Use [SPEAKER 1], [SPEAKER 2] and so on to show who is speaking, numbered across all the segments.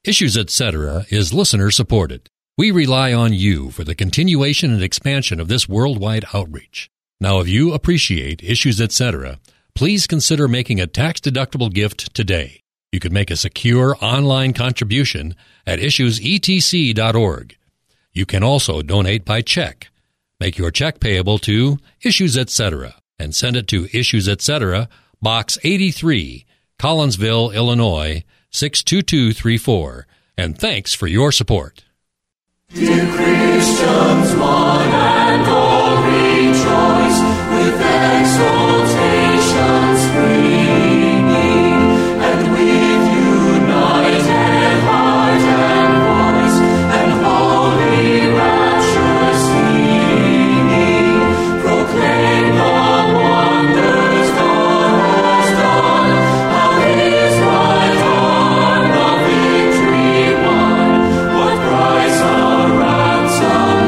[SPEAKER 1] Issues Etc. is listener-supported. We rely on you for the continuation and expansion of this worldwide outreach. Now, if you appreciate Issues Etc., please consider making a tax-deductible gift today. You can make a secure online contribution at issuesetc.org. You can also donate by check. Make your check payable to Issues Etc. and send it to Issues Etc., Box 83, Collinsville, Illinois, 62234. And thanks for your support.
[SPEAKER 2] Dear Christians, one and all rejoice with exaltation springing, and with united heart and voice and holy rapture singing, proclaim the wonders God has done, how His right arm the victory won, what price our ransom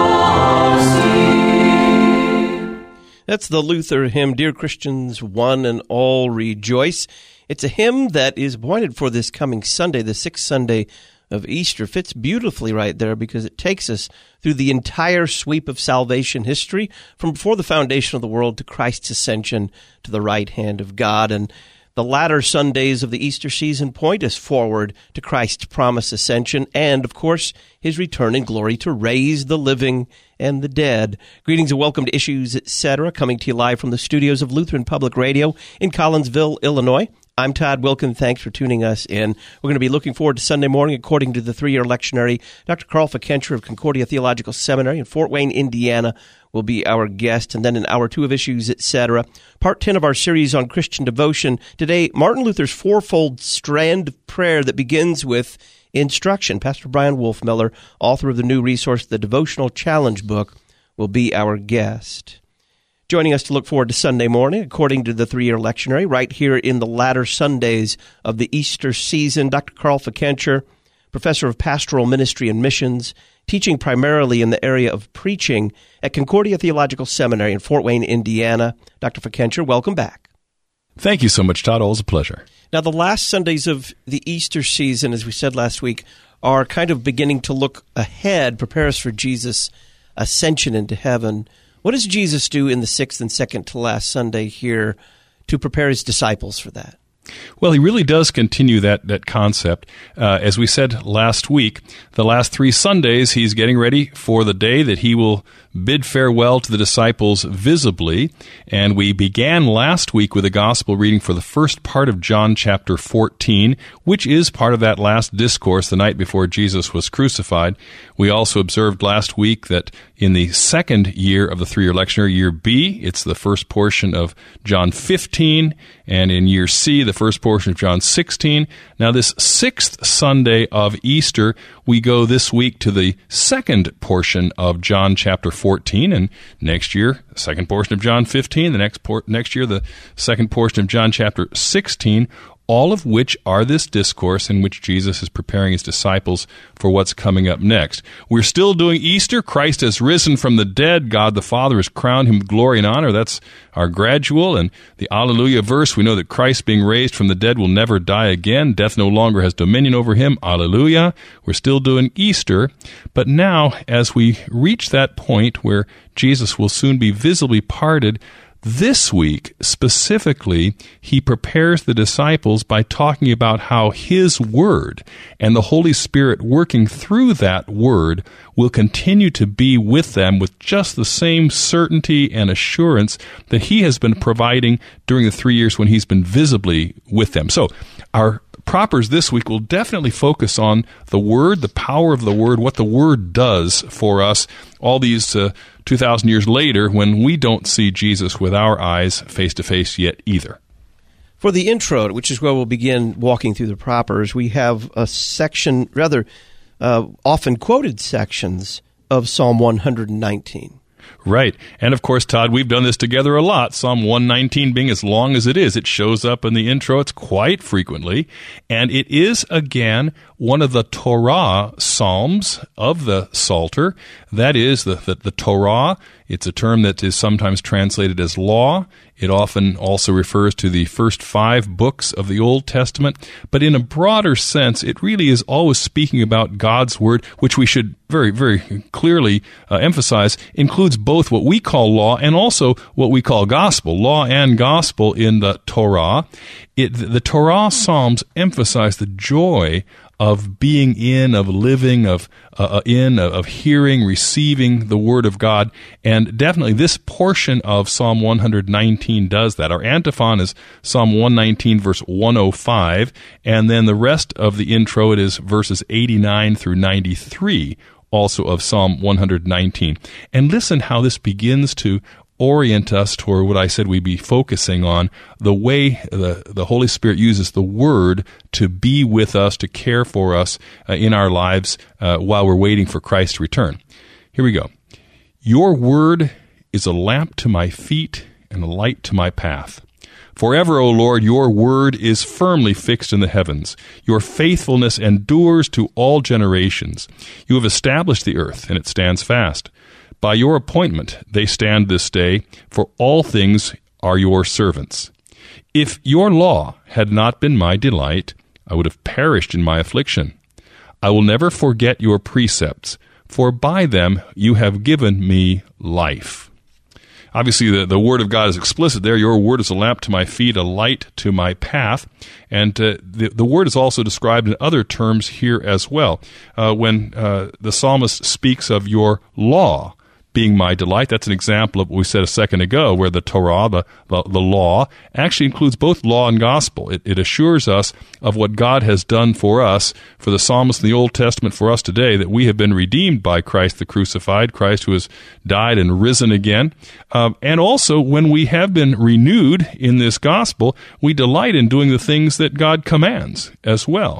[SPEAKER 2] costing.
[SPEAKER 3] That's the Luther hymn, Dear Christians, One and All Rejoice. It's a hymn that is appointed for this coming Sunday, the sixth Sunday of Easter. Fits beautifully right there because it takes us through the entire sweep of salvation history from before the foundation of the world to Christ's ascension to the right hand of God. And the latter Sundays of the Easter season point us forward to Christ's promised ascension and, of course, His return in glory to raise the living and the dead. Greetings and welcome to Issues Etc., coming to you live from the studios of Lutheran Public Radio in Collinsville, Illinois. I'm Todd Wilkin. Thanks for tuning us in. We're going to be looking forward to Sunday morning, according to the three-year lectionary. Dr. Carl Fikentra of Concordia Theological Seminary in Fort Wayne, Indiana, will be our guest. And then in Hour 2 of Issues, Etc., Part 10 of our series on Christian devotion. Today, Martin Luther's fourfold strand of prayer that begins with instruction. Pastor Brian Wolfmiller, author of the new resource, The Devotional Challenge Book, will be our guest. Joining us to look forward to Sunday morning, according to the three-year lectionary, right here in the latter Sundays of the Easter season, Dr. Carl Fikentra, professor of pastoral ministry and missions, teaching primarily in the area of preaching at Concordia Theological Seminary in Fort Wayne, Indiana. Dr. Fikentra, welcome back.
[SPEAKER 4] Thank you so much, Todd. Always a pleasure.
[SPEAKER 3] Now, the last Sundays of the Easter season, as we said last week, are kind of beginning to look ahead, prepare us for Jesus' ascension into heaven. What does Jesus do in the sixth and second to last Sunday here to prepare His disciples for that?
[SPEAKER 4] Well, He really does continue that concept. As we said last week, the last 3 Sundays, He's getting ready for the day that He will bid farewell to the disciples visibly. And we began last week with a gospel reading for the first part of John chapter 14, which is part of that last discourse the night before Jesus was crucified. We also observed last week that in the second year of the three-year lectionary, year B, it's the first portion of John 15, and in year C, the first portion of John 16. Now, this sixth Sunday of Easter, we go this week to the second portion of John chapter 14, and next year, the second portion of John 15, the next year, the second portion of John chapter 16, all of which are this discourse in which Jesus is preparing His disciples for what's coming up next. We're still doing Easter. Christ has risen from the dead. God the Father has crowned Him with glory and honor. That's our gradual. And the Alleluia verse, we know that Christ being raised from the dead will never die again. Death no longer has dominion over Him. Alleluia. We're still doing Easter. But now, as we reach that point where Jesus will soon be visibly parted, this week, specifically, He prepares the disciples by talking about how His Word and the Holy Spirit working through that Word will continue to be with them with just the same certainty and assurance that He has been providing during the 3 years when He's been visibly with them. So, our propers this week will definitely focus on the Word, the power of the Word, what the Word does for us all these 2,000 years later when we don't see Jesus with our eyes face to face yet either.
[SPEAKER 3] For the intro, which is where we'll begin walking through the propers, we have a section, rather often quoted sections of Psalm 119.
[SPEAKER 4] Right. And of course, Todd, we've done this together a lot. Psalm 119 being as long as it is. It shows up in the intro. It's quite frequently. And it is, again, one of the Torah psalms of the Psalter. That is, the Torah It's a term that is sometimes translated as law. It often also refers to the first 5 books of the Old Testament. But in a broader sense, it really is always speaking about God's Word, which we should very, very clearly emphasize, includes both what we call law and also what we call gospel. Law and gospel in the Torah. The Torah Psalms emphasize the joy of being in, of living, of hearing, receiving the Word of God. And definitely this portion of Psalm 119 does that. Our antiphon is Psalm 119, verse 105, and then the rest of the intro, it is verses 89 through 93, also of Psalm 119. And listen how this begins to orient us toward what I said we'd be focusing on, the way the Holy Spirit uses the Word to be with us, to care for us in our lives while we're waiting for Christ to return. Here we go. Your Word is a lamp to my feet and a light to my path. Forever, O Lord, your Word is firmly fixed in the heavens. Your faithfulness endures to all generations. You have established the earth, and it stands fast. By your appointment they stand this day, for all things are your servants. If your law had not been my delight, I would have perished in my affliction. I will never forget your precepts, for by them you have given me life. Obviously, the Word of God is explicit there. Your Word is a lamp to my feet, a light to my path. And the Word is also described in other terms here as well. When the psalmist speaks of your law being my delight, that's an example of what we said a second ago, where the Torah, the law, actually includes both law and gospel. It assures us of what God has done for us, for the psalmist in the Old Testament, for us today, that we have been redeemed by Christ the crucified, Christ who has died and risen again. And also, when we have been renewed in this gospel, we delight in doing the things that God commands as well.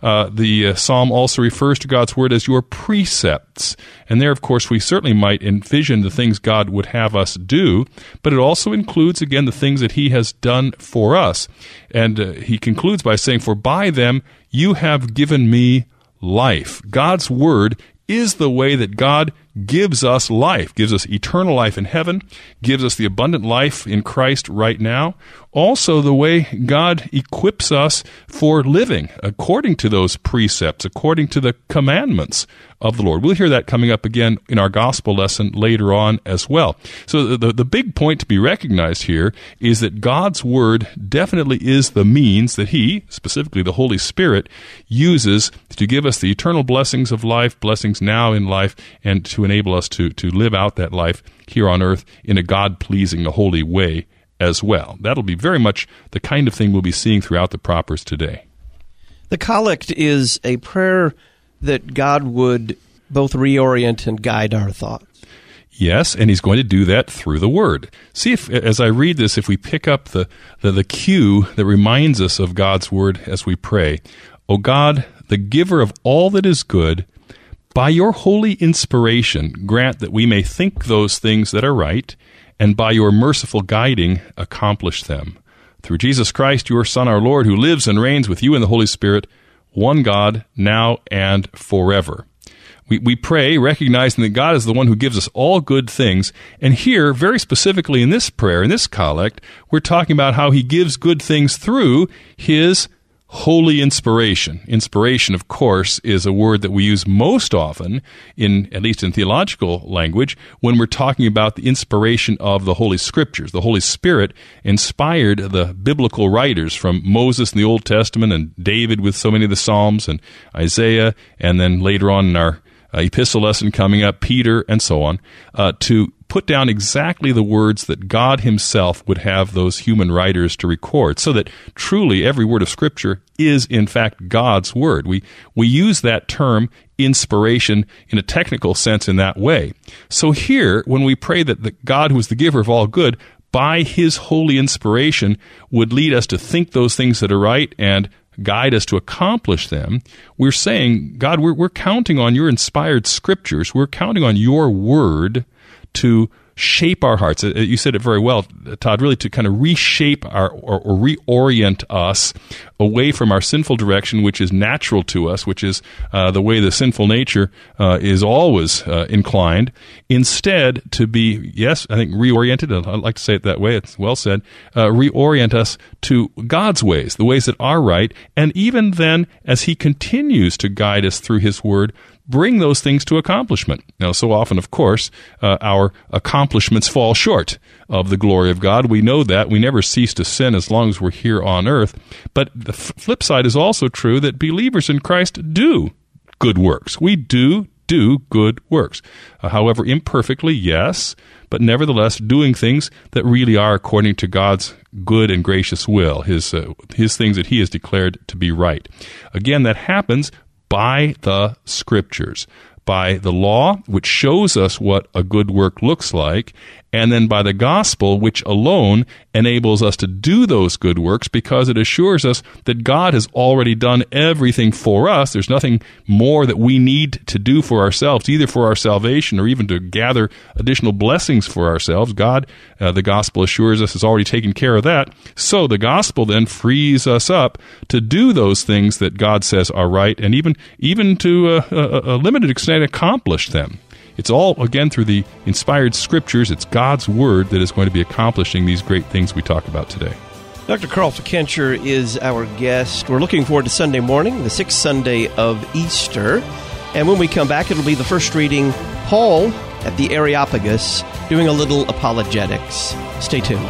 [SPEAKER 4] The psalm also refers to God's Word as your precepts. And there, of course, we certainly might envision the things God would have us do, but it also includes, again, the things that He has done for us. And he concludes by saying, for by them you have given me life. God's Word is the way that God gives us life, gives us eternal life in heaven, gives us the abundant life in Christ right now. Also, the way God equips us for living according to those precepts, according to the commandments of the Lord. We'll hear that coming up again in our gospel lesson later on as well. So the big point to be recognized here is that God's Word definitely is the means that He, specifically the Holy Spirit, uses to give us the eternal blessings of life, blessings now in life, and to enable us to live out that life here on earth in a God-pleasing, a holy way as well. That'll be very much the kind of thing we'll be seeing throughout the propers today.
[SPEAKER 3] The collect is a prayer that God would both reorient and guide our thoughts.
[SPEAKER 4] Yes, and He's going to do that through the Word. See if, as I read this, if we pick up the cue that reminds us of God's Word as we pray. O God, the giver of all that is good, by your holy inspiration, grant that we may think those things that are right, and by your merciful guiding, accomplish them. Through Jesus Christ, your Son, our Lord, who lives and reigns with you in the Holy Spirit, one God, now and forever. We pray, recognizing that God is the one who gives us all good things. And here, very specifically in this prayer, in this collect, we're talking about how He gives good things through His holy inspiration. Inspiration, of course, is a word that we use most often, at least in theological language, when we're talking about the inspiration of the Holy Scriptures. The Holy Spirit inspired the biblical writers, from Moses in the Old Testament and David with so many of the Psalms and Isaiah, and then later on in our epistle lesson coming up, Peter and so on, to put down exactly the words that God Himself would have those human writers to record, so that truly every word of Scripture is, in fact, God's Word. We use that term inspiration in a technical sense in that way. So here, when we pray that the God who is the giver of all good, by His holy inspiration, would lead us to think those things that are right and guide us to accomplish them, we're saying, God, we're counting on your inspired Scriptures. We're counting on your Word to shape our hearts. You said it very well, Todd, really to kind of reshape or reorient us away from our sinful direction, which is natural to us, which is the way the sinful nature is always inclined, instead to be, yes, I think reoriented, I'd like to say it that way, it's well said, reorient us to God's ways, the ways that are right, and even then, as He continues to guide us through His Word, bring those things to accomplishment. Now, so often, of course, our accomplishments fall short of the glory of God. We know that. We never cease to sin as long as we're here on earth. But the flip side is also true that believers in Christ do good works. We do good works. However, imperfectly, yes, but nevertheless doing things that really are according to God's good and gracious will, His things that He has declared to be right. Again, that happens by the Scriptures, by the law, which shows us what a good work looks like, and then by the gospel, which alone enables us to do those good works because it assures us that God has already done everything for us. There's nothing more that we need to do for ourselves, either for our salvation or even to gather additional blessings for ourselves. God, the gospel assures us, has already taken care of that. So the gospel then frees us up to do those things that God says are right, and even to a limited extent accomplish them. It's all, again, through the inspired Scriptures. It's God's Word that is going to be accomplishing these great things we talk about today.
[SPEAKER 3] Dr. Carl Fikencher is our guest. We're looking forward to Sunday morning, the 6th Sunday of Easter. And when we come back, it'll be the first reading, Paul at the Areopagus, doing a little apologetics. Stay tuned.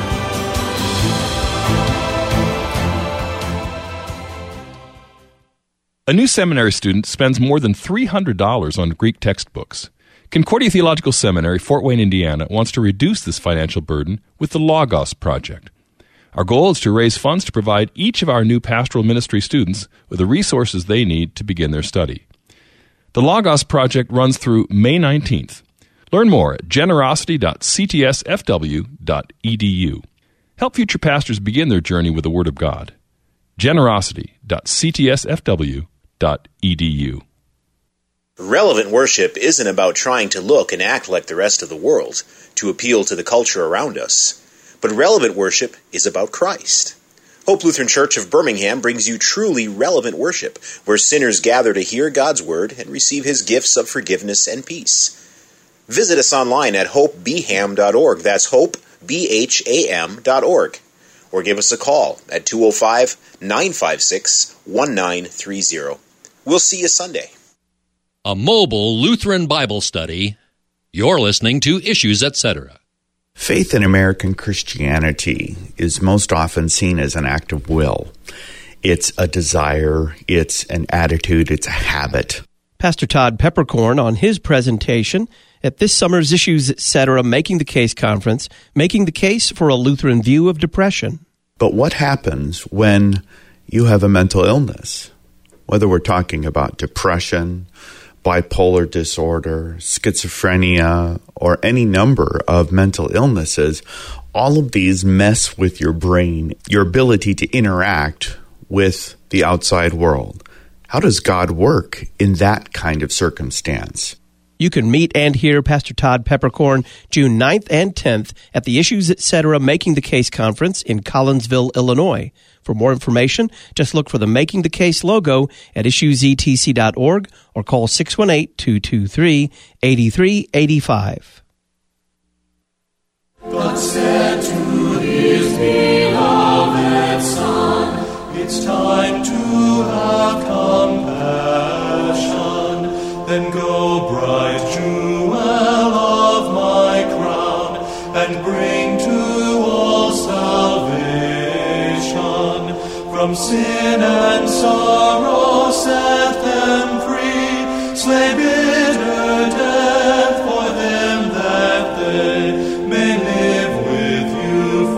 [SPEAKER 4] A new seminary student spends more than $300 on Greek textbooks. Concordia Theological Seminary, Fort Wayne, Indiana, wants to reduce this financial burden with the Logos Project. Our goal is to raise funds to provide each of our new pastoral ministry students with the resources they need to begin their study. The Logos Project runs through May 19th. Learn more at generosity.ctsfw.edu. Help future pastors begin their journey with the Word of God. generosity.ctsfw.edu.
[SPEAKER 5] Relevant worship isn't about trying to look and act like the rest of the world to appeal to the culture around us, but relevant worship is about Christ. Hope Lutheran Church of Birmingham brings you truly relevant worship, where sinners gather to hear God's Word and receive His gifts of forgiveness and peace. Visit us online at hopebham.org. That's hopebham.org. Or give us a call at 205-956-1930. We'll see you Sunday.
[SPEAKER 1] A mobile Lutheran Bible study. You're listening to Issues, Etc.
[SPEAKER 6] Faith in American Christianity is most often seen as an act of will. It's a desire, it's an attitude, it's a habit.
[SPEAKER 3] Pastor Todd Peppercorn on his presentation at this summer's Issues, Etc. Making the Case Conference, making the case for a Lutheran view of depression.
[SPEAKER 6] But what happens when you have a mental illness? Whether we're talking about depression, bipolar disorder, schizophrenia, or any number of mental illnesses, all of these mess with your brain, your ability to interact with the outside world. How does God work in that kind of circumstance?
[SPEAKER 3] You can meet and hear Pastor Todd Peppercorn June 9th and 10th at the Issues, Etc. Making the Case Conference in Collinsville, Illinois. For more information, just look for the Making the Case logo at issuesetc.org or call 618-223-8385.
[SPEAKER 2] God said to His beloved Son, it's time to have compassion. Then go, bright jewel of my crown, and bring to all salvation. From sin and sorrow set them free, slay bitter death for them that they may live with you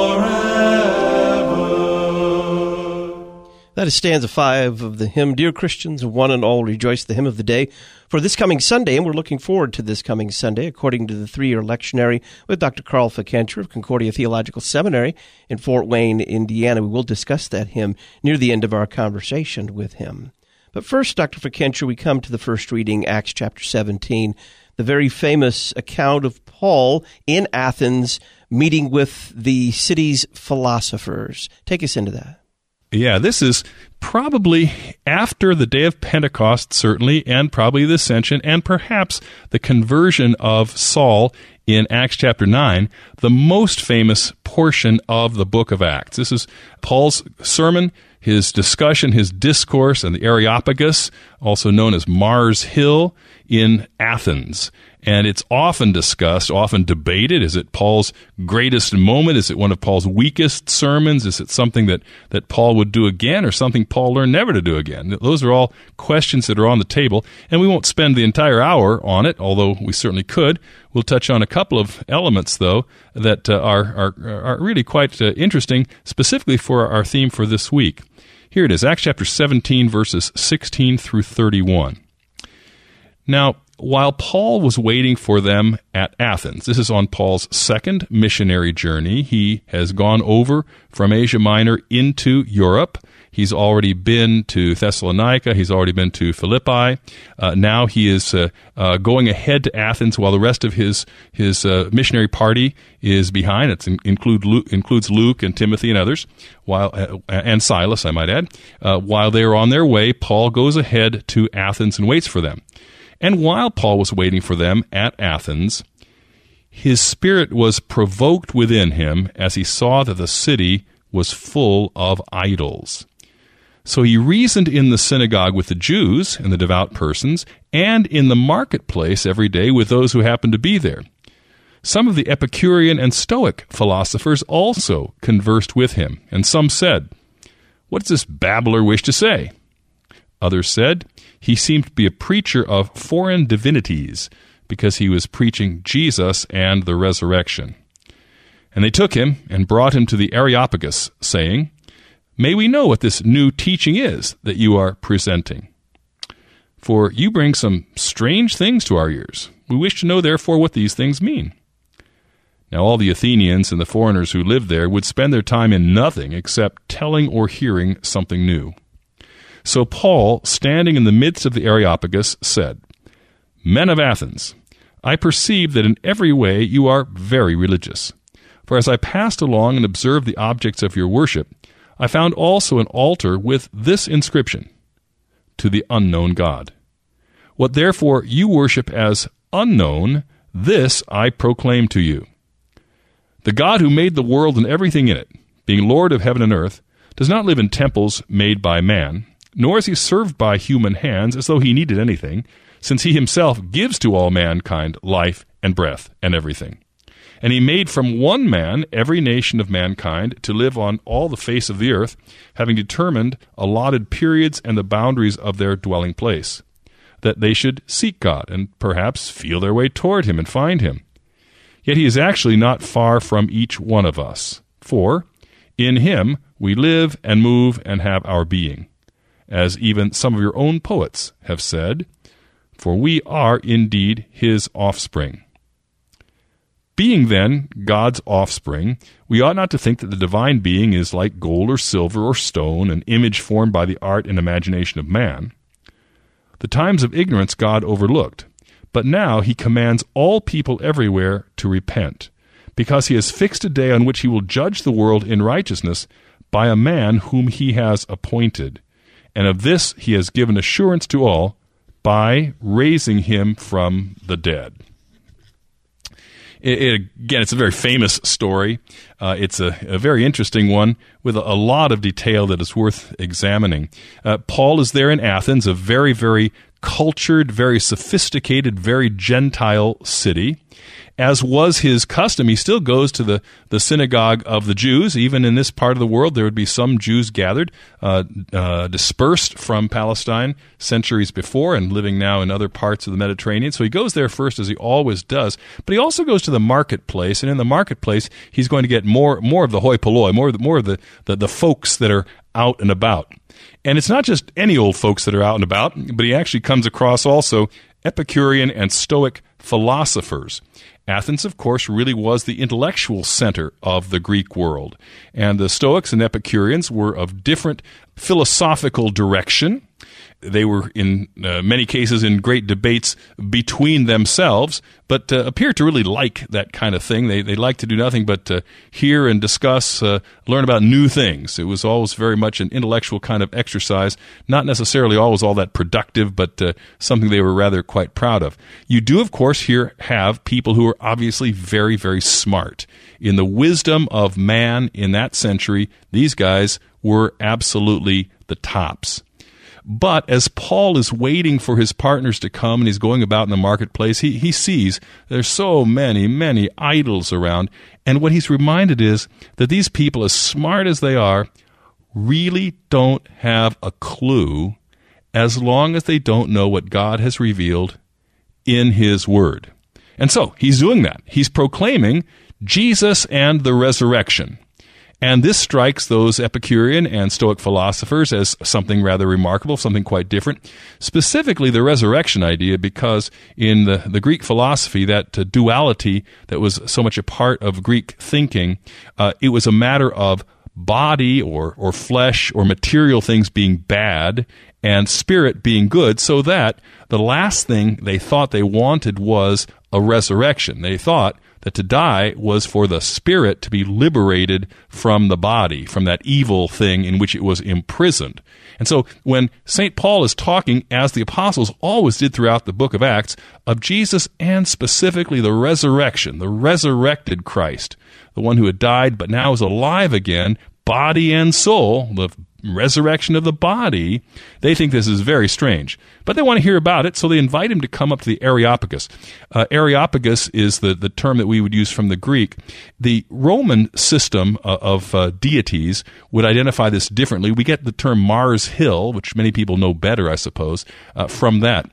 [SPEAKER 2] forever.
[SPEAKER 3] That is stanza 5 of the hymn, Dear Christians, One and All Rejoice, the hymn of the day for this coming Sunday, and we're looking forward to this coming Sunday, according to the 3-year lectionary with Dr. Carl Fikencher of Concordia Theological Seminary in Fort Wayne, Indiana. We will discuss that hymn near the end of our conversation with him. But first, Dr. Fikencher, we come to the first reading, Acts chapter 17, the very famous account of Paul in Athens meeting with the city's philosophers. Take us into that.
[SPEAKER 4] Yeah, this is probably after the day of Pentecost, certainly, and probably the ascension, and perhaps the conversion of Saul in Acts chapter 9, the most famous portion of the book of Acts. This is Paul's sermon, his discussion, his discourse on the Areopagus, also known as Mars Hill, in Athens. And it's often discussed, often debated. Is it Paul's greatest moment? Is it one of Paul's weakest sermons? Is it something that Paul would do again, or something Paul learned never to do again? Those are all questions that are on the table, and we won't spend the entire hour on it, although we certainly could. We'll touch on a couple of elements, though, that are really quite interesting, specifically for our theme for this week. Here it is, Acts chapter 17, verses 16 through 31. Now, while Paul was waiting for them at Athens, this is on Paul's second missionary journey. He has gone over from Asia Minor into Europe. He's already been to Thessalonica. He's already been to Philippi. Now he is going ahead to Athens while the rest of his missionary party is behind. It includes Luke and Timothy and others, and Silas, I might add. While they are on their way, Paul goes ahead to Athens and waits for them. And while Paul was waiting for them at Athens, his spirit was provoked within him as he saw that the city was full of idols. So he reasoned in the synagogue with the Jews and the devout persons, and in the marketplace every day with those who happened to be there. Some of the Epicurean and Stoic philosophers also conversed with him, and some said, "What does this babbler wish to say?" Others said, "He seemed to be a preacher of foreign divinities, because he was preaching Jesus and the resurrection." And they took him and brought him to the Areopagus, saying, "May we know what this new teaching is that you are presenting? For you bring some strange things to our ears. We wish to know, therefore, what these things mean." Now all the Athenians and the foreigners who lived there would spend their time in nothing except telling or hearing something new. So Paul, standing in the midst of the Areopagus, said, "Men of Athens, I perceive that in every way you are very religious. For as I passed along and observed the objects of your worship, I found also an altar with this inscription, 'To the unknown God.' What therefore you worship as unknown, this I proclaim to you. The God who made the world and everything in it, being Lord of heaven and earth, does not live in temples made by man, nor is he served by human hands as though he needed anything, since he himself gives to all mankind life and breath and everything. And he made from one man every nation of mankind to live on all the face of the earth, having determined allotted periods and the boundaries of their dwelling place, that they should seek God and perhaps feel their way toward him and find him. Yet he is actually not far from each one of us, for in him we live and move and have our being. As even some of your own poets have said, for we are indeed his offspring. Being then God's offspring, we ought not to think that the divine being is like gold or silver or stone, an image formed by the art and imagination of man. The times of ignorance God overlooked, but now he commands all people everywhere to repent, because he has fixed a day on which he will judge the world in righteousness by a man whom he has appointed. And of this he has given assurance to all by raising him from the dead. Again, it's a very famous story. It's a very interesting one with a lot of detail that is worth examining. Paul is there in Athens, a very, very cultured, very sophisticated, very Gentile city. As was his custom, he still goes to the synagogue of the Jews. Even in this part of the world, there would be some Jews gathered, dispersed from Palestine centuries before and living now in other parts of the Mediterranean. So he goes there first, as he always does. But he also goes to the marketplace, and in the marketplace, he's going to get more of the hoi polloi, more of the folks that are out and about. And it's not just any old folks that are out and about, but he actually comes across also Epicurean and Stoic philosophers. Athens, of course, really was the intellectual center of the Greek world. And the Stoics and Epicureans were of different philosophical direction. They were in many cases in great debates between themselves, but appear to really like that kind of thing. They like to do nothing but hear and discuss, learn about new things. It was always very much an intellectual kind of exercise, not necessarily always all that productive, but something they were rather quite proud of. You do, of course, here have people who are obviously very, very smart. In the wisdom of man in that century, these guys were absolutely the tops. But as Paul is waiting for his partners to come and he's going about in the marketplace, he sees there's so many idols around. And what he's reminded is that these people, as smart as they are, really don't have a clue as long as they don't know what God has revealed in his word. And so he's doing that. He's proclaiming Jesus and the resurrection. And this strikes those Epicurean and Stoic philosophers as something rather remarkable, something quite different, specifically the resurrection idea, because in the Greek philosophy, that duality that was so much a part of Greek thinking, it was a matter of body or flesh or material things being bad and spirit being good, so that the last thing they thought they wanted was a resurrection. They thought that to die was for the spirit to be liberated from the body, from that evil thing in which it was imprisoned. And so when St. Paul is talking, as the apostles always did throughout the book of Acts, of Jesus and specifically the resurrection, the resurrected Christ, the one who had died but now is alive again, body and soul, the resurrection of the body, they think this is very strange. But they want to hear about it, so they invite him to come up to the Areopagus. Areopagus is the term that we would use from the Greek. The Roman system of deities would identify this differently. We get the term Mars Hill, which many people know better, I suppose, from that.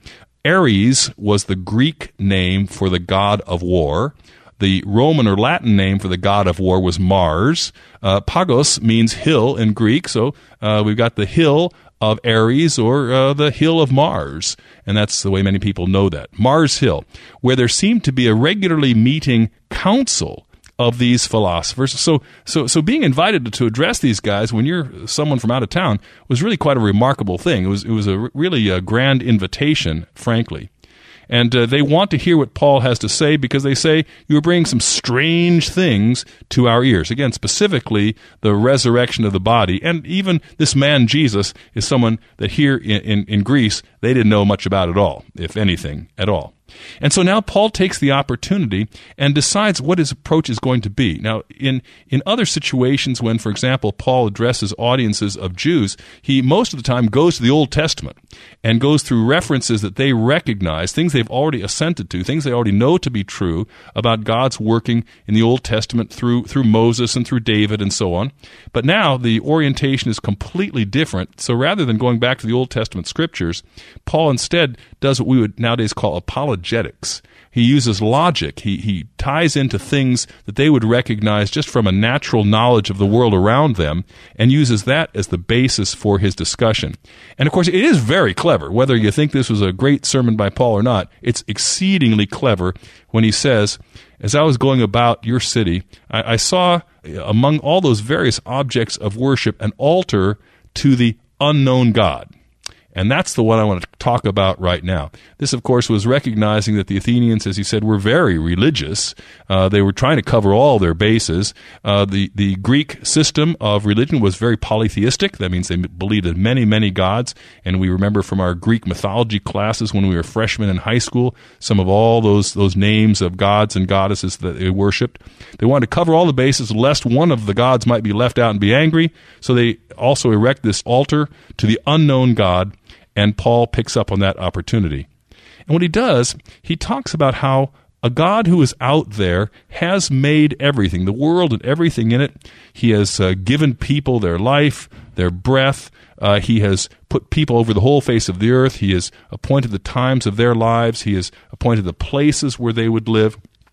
[SPEAKER 4] Ares was the Greek name for the god of war. The Roman or Latin name for the god of war was Mars. Pagos means hill in Greek, so we've got the hill of Ares or the hill of Mars, and that's the way many people know that. Mars Hill, where there seemed to be a regularly meeting council of these philosophers. So being invited to address these guys when you're someone from out of town was really quite a remarkable thing. It was really a grand invitation, frankly. And they want to hear what Paul has to say because they say, you are bringing some strange things to our ears. Again, specifically, the resurrection of the body. And even this man, Jesus, is someone that here in Greece, they didn't know much about at all, if anything at all. And so now Paul takes the opportunity and decides what his approach is going to be. Now, in other situations when, for example, Paul addresses audiences of Jews, he most of the time goes to the Old Testament and goes through references that they recognize, things they've already assented to, things they already know to be true about God's working in the Old Testament through Moses and through David and so on. But now the orientation is completely different. So rather than going back to the Old Testament scriptures, Paul instead does what we would nowadays call apologetics. He uses logic. He ties into things that they would recognize just from a natural knowledge of the world around them and uses that as the basis for his discussion. And of course, it is very clever. Whether you think this was a great sermon by Paul or not, it's exceedingly clever when he says, as I was going about your city, I saw among all those various objects of worship an altar to the unknown God. And that's the one I want to talk about right now. This, of course, was recognizing that the Athenians, as he said, were very religious. They were trying to cover all their bases. The Greek system of religion was very polytheistic. That means they believed in many, many gods. And we remember from our Greek mythology classes when we were freshmen in high school, some of all those names of gods and goddesses that they worshipped. They wanted to cover all the bases lest one of the gods might be left out and be angry. So they also erect this altar to the unknown God. And Paul picks up on that opportunity. And what he does, he talks about how a God who is out there has made everything, the world and everything in it. He has given people their life, their breath. He has put people over the whole face of the earth. He has appointed the times of their lives. He has appointed the places where they would live.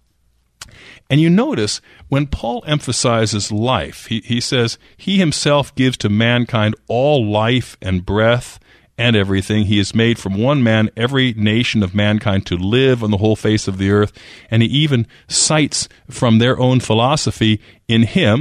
[SPEAKER 4] And you notice when Paul emphasizes life, he says he himself gives to mankind all life and breath and everything. He has made from one man every nation of mankind to live on the whole face of the earth. And he even cites from their own philosophy, in him,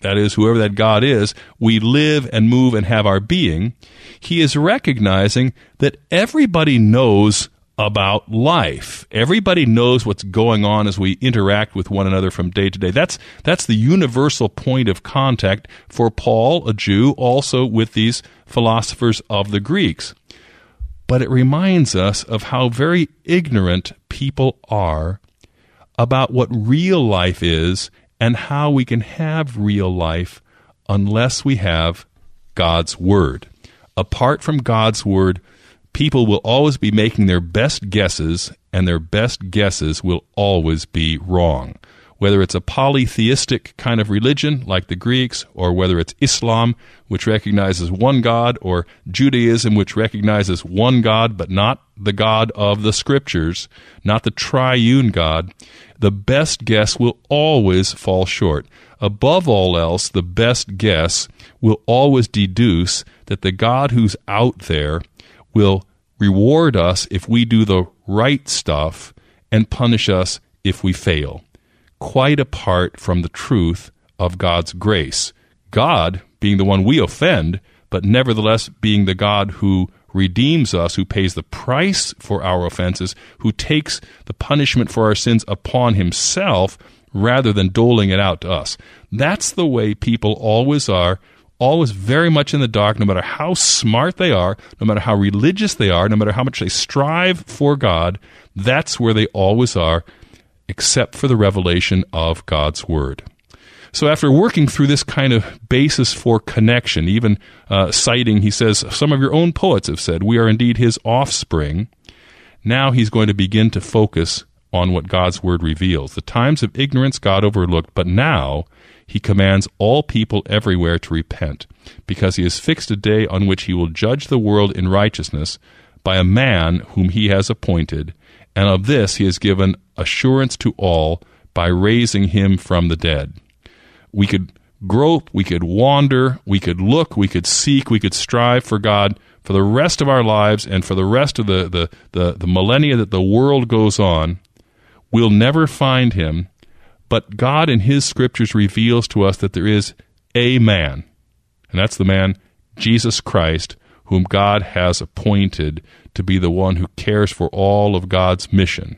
[SPEAKER 4] that is, whoever that God is, we live and move and have our being, he is recognizing that everybody knows about life. Everybody knows what's going on as we interact with one another from day to day. That's the universal point of contact for Paul, a Jew, also with these philosophers of the Greeks. But it reminds us of how very ignorant people are about what real life is and how we can have real life unless we have God's Word. Apart from God's Word, people will always be making their best guesses, and their best guesses will always be wrong. Whether it's a polytheistic kind of religion like the Greeks, or whether it's Islam, which recognizes one God, or Judaism, which recognizes one God, but not the God of the Scriptures, not the triune God, the best guess will always fall short. Above all else, the best guess will always deduce that the God who's out there will reward us if we do the right stuff and punish us if we fail, quite apart from the truth of God's grace. God being the one we offend, but nevertheless being the God who redeems us, who pays the price for our offenses, who takes the punishment for our sins upon himself rather than doling it out to us. That's the way people always are, always very much in the dark, no matter how smart they are, no matter how religious they are, no matter how much they strive for God. That's where they always are, except for the revelation of God's Word. So after working through this kind of basis for connection, even citing, he says, some of your own poets have said, we are indeed his offspring. Now he's going to begin to focus on what God's Word reveals. The times of ignorance God overlooked, but now he commands all people everywhere to repent, because he has fixed a day on which he will judge the world in righteousness by a man whom he has appointed, and of this he has given assurance to all by raising him from the dead. We could grope, we could wander, we could look, we could seek, we could strive for God for the rest of our lives and for the rest of the millennia that the world goes on. We'll never find him, but God in his Scriptures reveals to us that there is a man, and that's the man, Jesus Christ, whom God has appointed to be the one who cares for all of God's mission.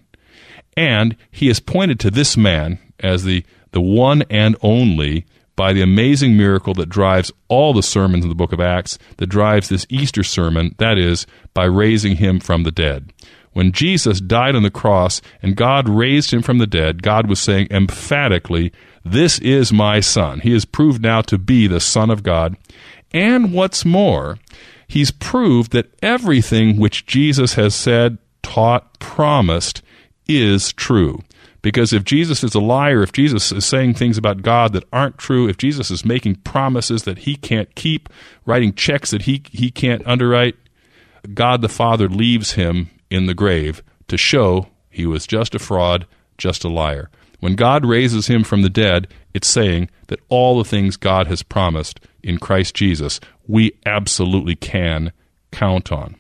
[SPEAKER 4] And he has pointed to this man as the one and only by the amazing miracle that drives all the sermons in the book of Acts, that drives this Easter sermon, that is, by raising him from the dead. When Jesus died on the cross and God raised him from the dead, God was saying emphatically, this is my Son. He is proved now to be the Son of God. And what's more, he's proved that everything which Jesus has said, taught, promised is true. Because if Jesus is a liar, if Jesus is saying things about God that aren't true, if Jesus is making promises that he can't keep, writing checks that he can't underwrite, God the Father leaves him in the grave to show he was just a fraud, just a liar. When God raises him from the dead, it's saying that all the things God has promised in Christ Jesus, we absolutely can count on.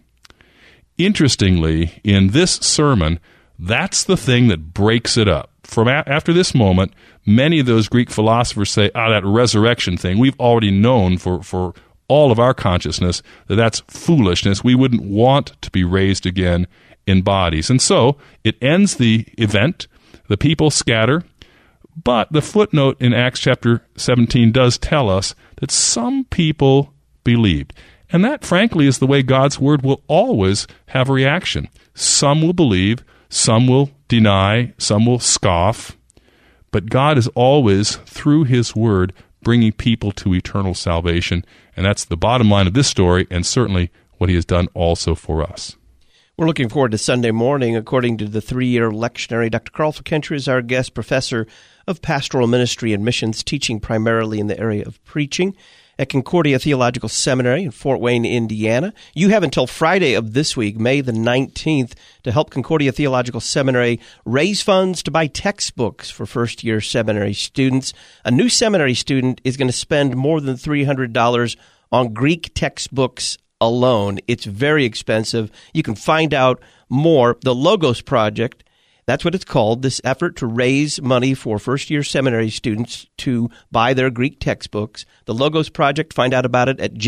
[SPEAKER 4] Interestingly, in this sermon, that's the thing that breaks it up. From after this moment, many of those Greek philosophers say, that resurrection thing, we've already known for all of our consciousness that that's foolishness. We wouldn't want to be raised again in bodies. And so it ends the event. The people scatter. But the footnote in Acts chapter 17 does tell us that some people believed. And that, frankly, is the way God's Word will always have a reaction. Some will believe, some will deny, some will scoff. But God is always, through his Word, bringing people to eternal salvation. And that's the bottom line of this story, and certainly what he has done also for us.
[SPEAKER 3] We're looking forward to Sunday morning. According to the 3-year lectionary, Dr. Carl Fickenstra is our guest professor of pastoral ministry and missions, teaching primarily in the area of preaching at Concordia Theological Seminary in Fort Wayne, Indiana. You have until Friday of this week, May the 19th, to help Concordia Theological Seminary raise funds to buy textbooks for first-year seminary students. A new seminary student is going to spend more than $300 on Greek textbooks alone. It's very expensive. You can find out more. The Logos Project, That's what it's called, this effort to raise money for first-year seminary students to buy their Greek textbooks. The Logos Project, find out about it at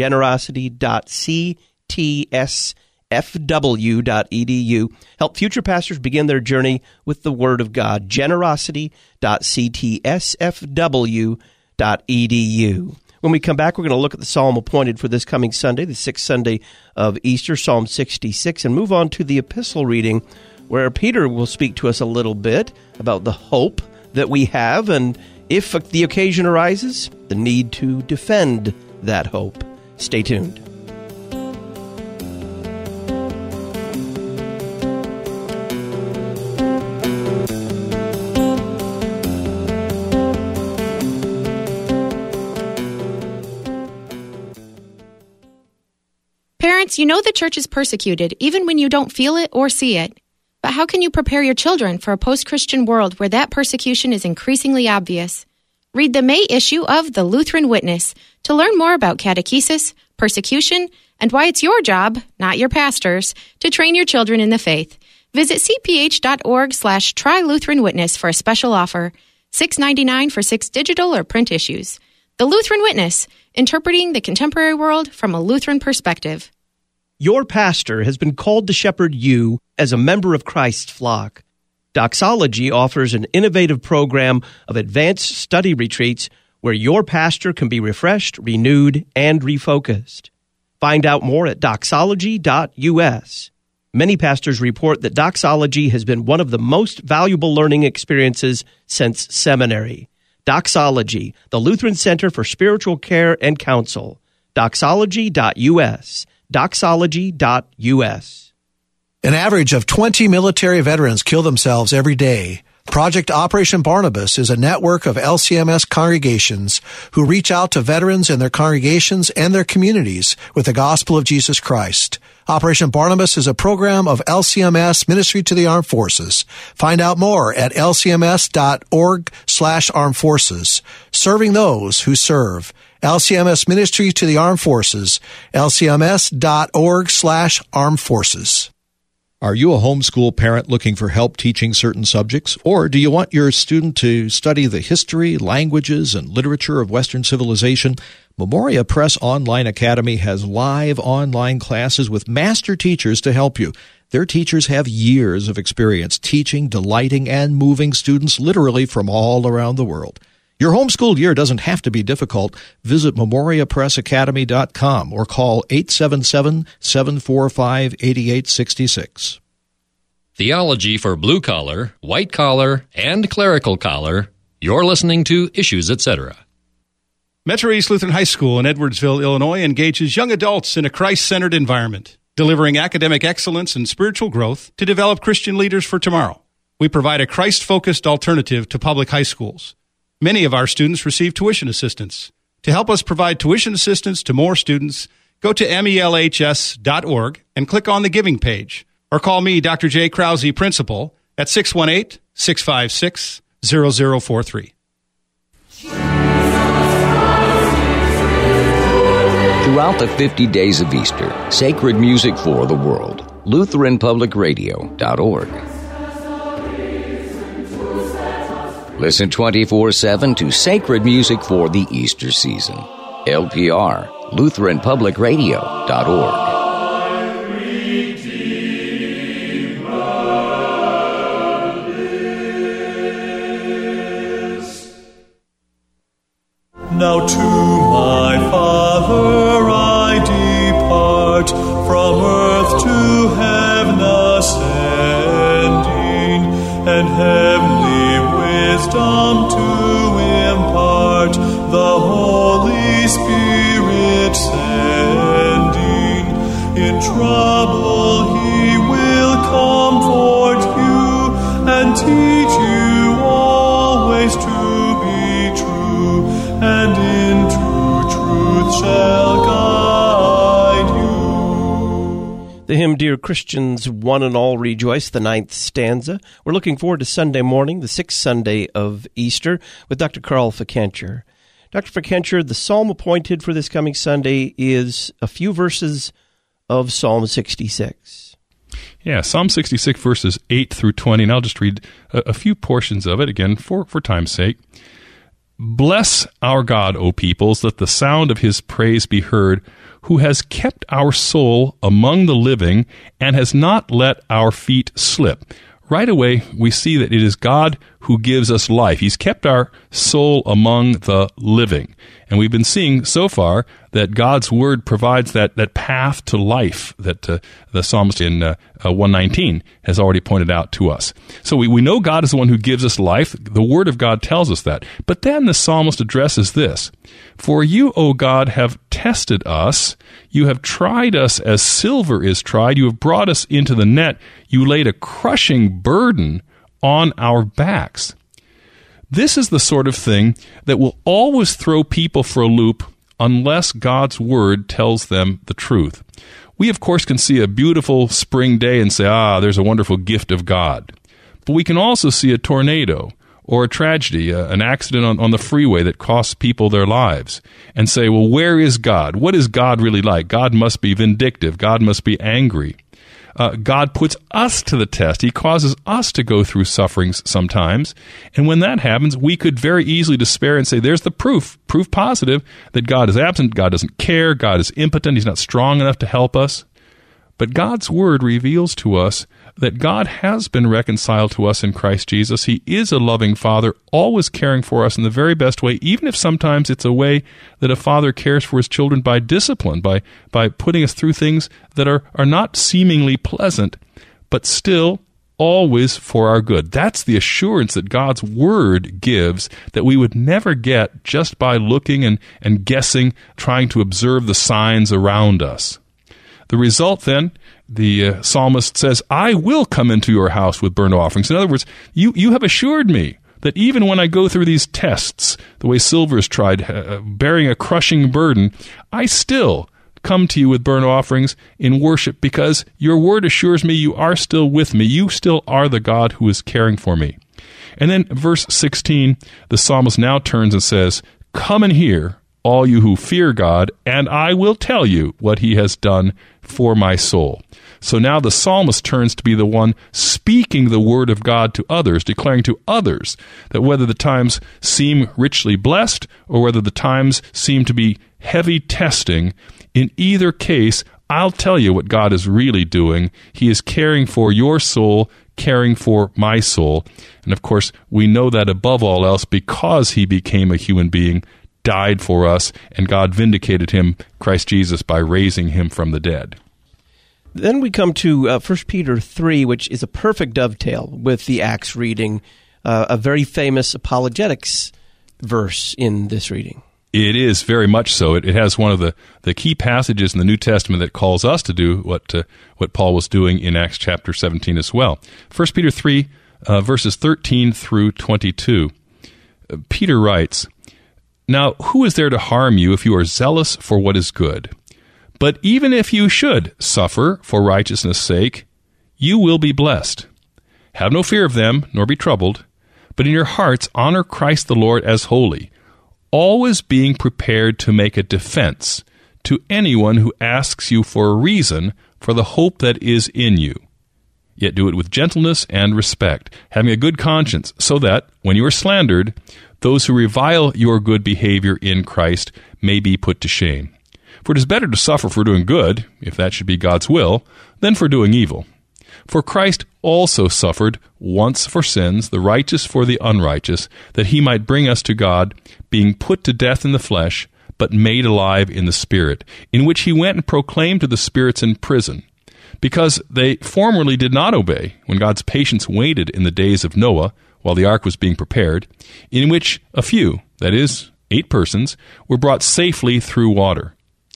[SPEAKER 3] generosity.ctsfw.edu. Help future pastors begin their journey with the Word of God. Generosity.ctsfw.edu. When we come back, we're going to look at the psalm appointed for this coming Sunday, the sixth Sunday of Easter, Psalm 66, and move on to the epistle reading, where Peter will speak to us a little bit about the hope that we have, and if the occasion arises, the need to defend that hope. Stay tuned.
[SPEAKER 7] Parents, you know the church is persecuted, even when you don't feel it or see it. But how can you prepare your children for a post-Christian world where that persecution is increasingly obvious? Read the May issue of The Lutheran Witness to learn more about catechesis, persecution, and why it's your job, not your pastor's, to train your children in the faith. Visit cph.org/try-Lutheran-Witness for a special offer, $6.99 for 6 digital or print issues. The Lutheran Witness, interpreting the contemporary world from a Lutheran perspective.
[SPEAKER 3] Your pastor has been called to shepherd you as a member of Christ's flock. Doxology offers an innovative program of advanced study retreats where your pastor can be refreshed, renewed, and refocused. Find out more at doxology.us. Many pastors report that doxology has been one of the most valuable learning experiences since seminary. Doxology, the Lutheran Center for Spiritual Care and Counsel. Doxology.us. Doxology.us.
[SPEAKER 8] An average of 20 military veterans kill themselves every day. Project Operation Barnabas is a network of LCMS congregations who reach out to veterans in their congregations and their communities with the gospel of Jesus Christ. Operation Barnabas is a program of LCMS Ministry to the Armed Forces. Find out more at lcms.org/armed forces. Serving those who serve. LCMS Ministry to the Armed Forces. lcms.org/armed forces.
[SPEAKER 9] Are you a homeschool parent looking for help teaching certain subjects? Or do you want your student to study the history, languages, and literature of Western civilization? Memoria Press Online Academy has live online classes with master teachers to help you. Their teachers have years of experience teaching, delighting, and moving students literally from all around the world. Your homeschool year doesn't have to be difficult. Visit memoriapressacademy.com or call 877-745-8866.
[SPEAKER 1] Theology for blue collar, white collar, and clerical collar. You're listening to Issues, Etc.
[SPEAKER 10] Metro East Lutheran High School in Edwardsville, Illinois engages young adults in a Christ-centered environment, delivering academic excellence and spiritual growth to develop Christian leaders for tomorrow. We provide a Christ-focused alternative to public high schools. Many of our students receive tuition assistance. To help us provide tuition assistance to more students, go to melhs.org and click on the Giving page, or call me, Dr. J. Krause, Principal, at 618-656-0043.
[SPEAKER 11] Throughout the 50 days of Easter, sacred music for the world. LutheranPublicRadio.org. Listen 24/7 to sacred music for the Easter season. LPR, LutheranPublicRadio.org.
[SPEAKER 2] Now to my Father I depart, from earth to heaven ascending, and heavenly wisdom to impart, the Holy Spirit sending. In trouble He will comfort you, and teach you always to be true, and into truth shall guide you.
[SPEAKER 3] The hymn, Dear Christians, One and All Rejoice, the 9th stanza. We're looking forward to Sunday morning, the 6th Sunday of Easter, with Dr. Carl Fikencher. Dr. Fikencher, the psalm appointed for this coming Sunday is a few verses of Psalm 66.
[SPEAKER 4] Yeah, Psalm 66, verses 8 through 20, and I'll just read a few portions of it, again, for time's sake. Bless our God, O peoples, let the sound of his praise be heard, who has kept our soul among the living and has not let our feet slip. Right away, we see that it is God who gives us life. He's kept our soul among the living. And we've been seeing so far that God's Word provides that path to life that the psalmist in 119 has already pointed out to us. So we know God is the one who gives us life. The Word of God tells us that. But then the psalmist addresses this. For you, O God, have tested us. You have tried us as silver is tried. You have brought us into the net. You laid a crushing burden on our backs. This is the sort of thing that will always throw people for a loop unless God's Word tells them the truth. We, of course, can see a beautiful spring day and say, there's a wonderful gift of God. But we can also see a tornado or a tragedy, an accident on the freeway that costs people their lives, and say, well, where is God? What is God really like? God must be vindictive. God must be angry. God puts us to the test. He causes us to go through sufferings sometimes. And when that happens, we could very easily despair and say, there's the proof positive that God is absent, God doesn't care, God is impotent, He's not strong enough to help us. But God's Word reveals to us that God has been reconciled to us in Christ Jesus. He is a loving Father, always caring for us in the very best way, even if sometimes it's a way that a father cares for his children by discipline, by putting us through things that are not seemingly pleasant, but still always for our good. That's the assurance that God's Word gives that we would never get just by looking and guessing, trying to observe the signs around us. The result then, the psalmist says, I will come into your house with burnt offerings. In other words, you have assured me that even when I go through these tests, the way silver is tried, bearing a crushing burden, I still come to you with burnt offerings in worship because your word assures me you are still with me. You still are the God who is caring for me. And then verse 16, the psalmist now turns and says, come and hear, all you who fear God, and I will tell you what he has done for my soul. So now the psalmist turns to be the one speaking the word of God to others, declaring to others that whether the times seem richly blessed or whether the times seem to be heavy testing, in either case, I'll tell you what God is really doing. He is caring for your soul, caring for my soul. And of course, we know that above all else because he became a human being, died for us, and God vindicated him, Christ Jesus, by raising him from the dead.
[SPEAKER 3] Then we come to 1 Peter 3, which is a perfect dovetail with the Acts reading, a very famous apologetics verse in this reading.
[SPEAKER 4] It is very much so. It has one of the key passages in the New Testament that calls us to do what Paul was doing in Acts chapter 17 as well. 1 Peter 3, verses 13 through 22. Peter writes, now, who is there to harm you if you are zealous for what is good? But even if you should suffer for righteousness' sake, you will be blessed. Have no fear of them, nor be troubled, but in your hearts honor Christ the Lord as holy, always being prepared to make a defense to anyone who asks you for a reason for the hope that is in you. Yet do it with gentleness and respect, having a good conscience, so that, when you are slandered, those who revile your good behavior in Christ may be put to shame. For it is better to suffer for doing good, if that should be God's will, than for doing evil. For Christ also suffered once for sins, the righteous for the unrighteous, that he might bring us to God, being put to death in the flesh, but made alive in the Spirit, in which he went and proclaimed to the spirits in prison, because they formerly did not obey, when God's patience waited in the days of Noah, while the ark was being prepared, in which a few, that is, 8 persons, were brought safely through water.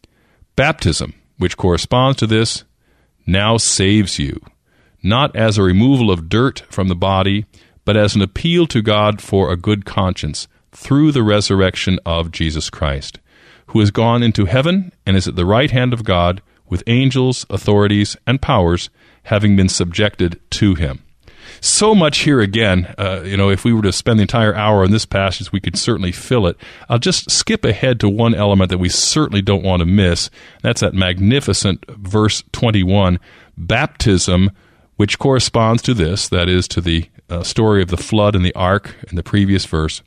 [SPEAKER 4] Baptism, which corresponds to this, now saves you, not as a removal of dirt from the body, but as an appeal to God for a good conscience through the resurrection of Jesus Christ, who has gone into heaven and is at the right hand of God with angels, authorities, and powers, having been subjected to him. So much here again. If we were to spend the entire hour on this passage, we could certainly fill it. I'll just skip ahead to one element that we certainly don't want to miss. That's that magnificent verse 21, baptism, which corresponds to this, that is, to the story of the flood and the ark in the previous verse,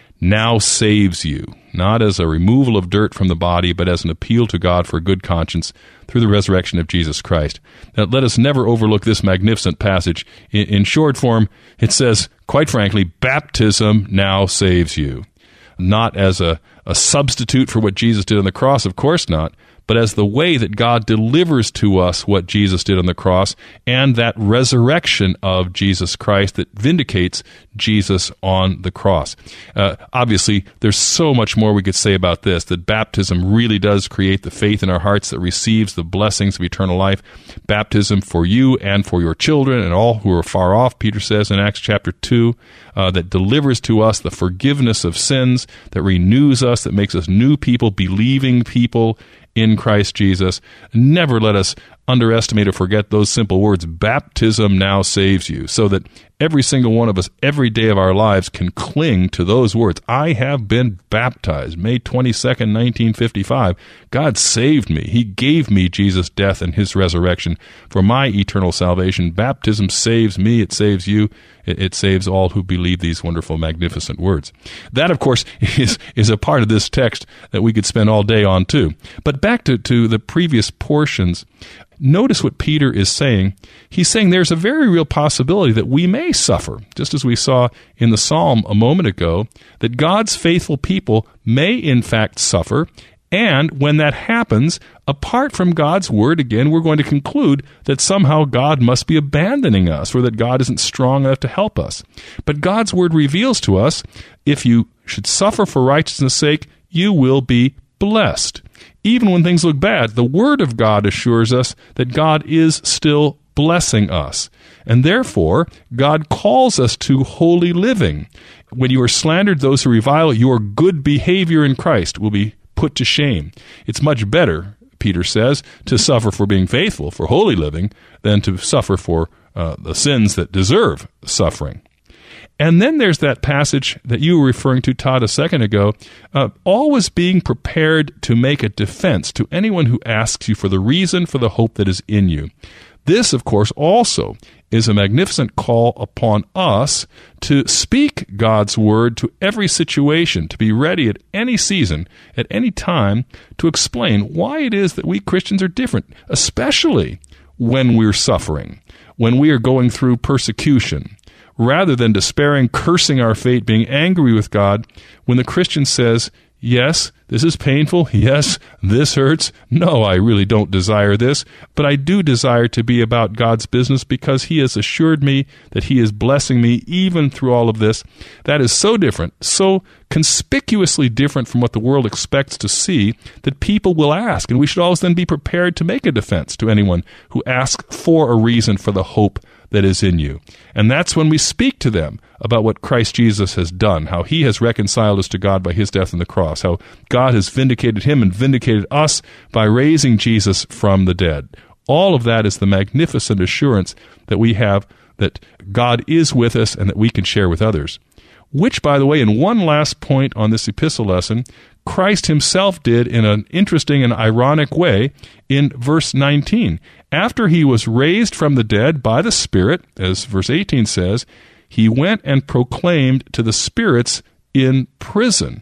[SPEAKER 4] now saves you, not as a removal of dirt from the body, but as an appeal to God for a good conscience through the resurrection of Jesus Christ. Now, let us never overlook this magnificent passage. In short form, it says, quite frankly, baptism now saves you. Not as a substitute for what Jesus did on the cross, of course not, but as the way that God delivers to us what Jesus did on the cross and that resurrection of Jesus Christ that vindicates Jesus on the cross. Obviously, there's so much more we could say about this, that baptism really does create the faith in our hearts that receives the blessings of eternal life. Baptism for you and for your children and all who are far off, Peter says in Acts chapter 2, that delivers to us the forgiveness of sins, that renews us, that makes us new people, believing people in Christ Jesus. Never let us underestimate or forget those simple words. Baptism now saves you, so that every single one of us, every day of our lives, can cling to those words. I have been baptized. May 22nd, 1955. God saved me. He gave me Jesus' death and his resurrection for my eternal salvation. Baptism saves me. It saves you. It saves all who believe these wonderful, magnificent words. That, of course, is a part of this text that we could spend all day on, too. But back to the previous portions, notice what Peter is saying. He's saying there's a very real possibility that we may suffer, just as we saw in the psalm a moment ago, that God's faithful people may in fact suffer. And when that happens, apart from God's word, again, we're going to conclude that somehow God must be abandoning us, or that God isn't strong enough to help us. But God's word reveals to us, if you should suffer for righteousness' sake, you will be blessed. Even when things look bad, the Word of God assures us that God is still blessing us. And therefore, God calls us to holy living. When you are slandered, those who revile your good behavior in Christ will be put to shame. It's much better, Peter says, to suffer for being faithful, for holy living, than to suffer for the sins that deserve suffering. And then there's that passage that you were referring to, Todd, a second ago, always being prepared to make a defense to anyone who asks you for the reason for the hope that is in you. This, of course, also is a magnificent call upon us to speak God's word to every situation, to be ready at any season, at any time, to explain why it is that we Christians are different, especially when we're suffering, when we are going through persecution. Rather than despairing, cursing our fate, being angry with God, when the Christian says, yes, this is painful. Yes, this hurts. No, I really don't desire this, but I do desire to be about God's business because he has assured me that he is blessing me even through all of this. That is so different, so conspicuously different from what the world expects to see, that people will ask, and we should always then be prepared to make a defense to anyone who asks for a reason for the hope that is in you. And that's when we speak to them about what Christ Jesus has done, how he has reconciled us to God by his death on the cross, how God has vindicated him and vindicated us by raising Jesus from the dead. All of that is the magnificent assurance that we have that God is with us and that we can share with others. Which, by the way, in one last point on this epistle lesson, Christ himself did in an interesting and ironic way in verse 19. After he was raised from the dead by the Spirit, as verse 18 says, he went and proclaimed to the spirits in prison.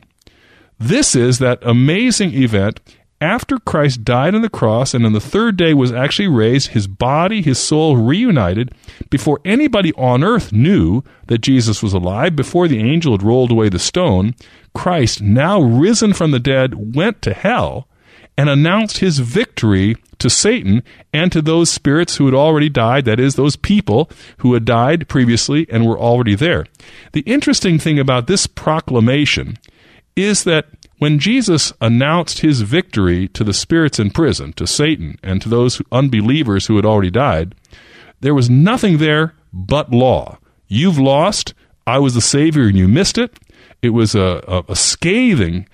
[SPEAKER 4] This is that amazing event after Christ died on the cross and on the third day was actually raised, his body, his soul reunited, before anybody on earth knew that Jesus was alive, before the angel had rolled away the stone. Christ, now risen from the dead, went to hell and announced his victory to Satan and to those spirits who had already died, that is, those people who had died previously and were already there. The interesting thing about this proclamation is that when Jesus announced his victory to the spirits in prison, to Satan, and to those unbelievers who had already died, there was nothing there but law. You've lost. I was the Savior and you missed it. It was a scathing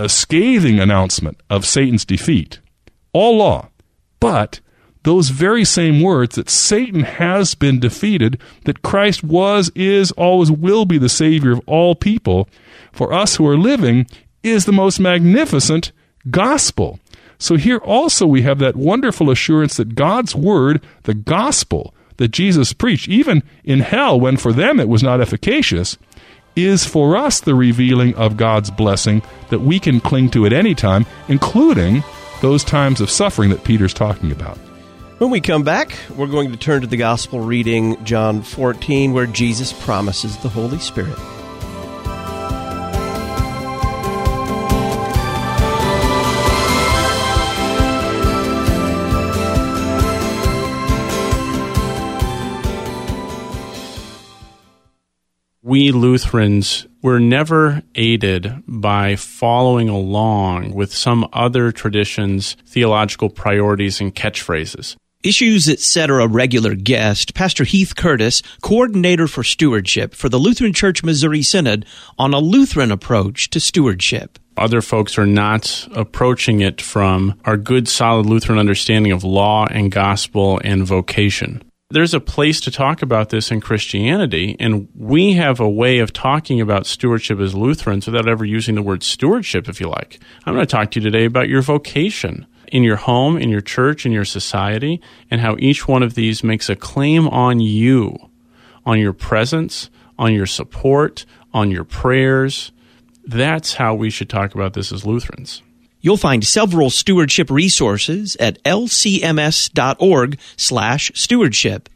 [SPEAKER 4] announcement of Satan's defeat. All law. But those very same words that Satan has been defeated, that Christ was, is, always will be the Savior of all people, for us who are living, is the most magnificent gospel. So here also we have that wonderful assurance that God's word, the gospel, that Jesus preached, even in hell when for them it was not efficacious, is for us the revealing of God's blessing that we can cling to at any time, including those times of suffering that Peter's talking about.
[SPEAKER 3] When we come back, we're going to turn to the gospel reading, John 14, where Jesus promises the Holy Spirit.
[SPEAKER 12] We Lutherans were never aided by following along with some other tradition's theological priorities and catchphrases.
[SPEAKER 13] Issues, Etc. regular guest, Pastor Heath Curtis, coordinator for stewardship for the Lutheran Church Missouri Synod, on a Lutheran approach to stewardship.
[SPEAKER 12] Other folks are not approaching it from our good, solid Lutheran understanding of law and gospel and vocation. There's a place to talk about this in Christianity, and we have a way of talking about stewardship as Lutherans without ever using the word stewardship, if you like. I'm going to talk to you today about your vocation in your home, in your church, in your society, and how each one of these makes a claim on you, on your presence, on your support, on your prayers. That's how we should talk about this as Lutherans.
[SPEAKER 13] You'll find several stewardship resources at lcms.org/stewardship.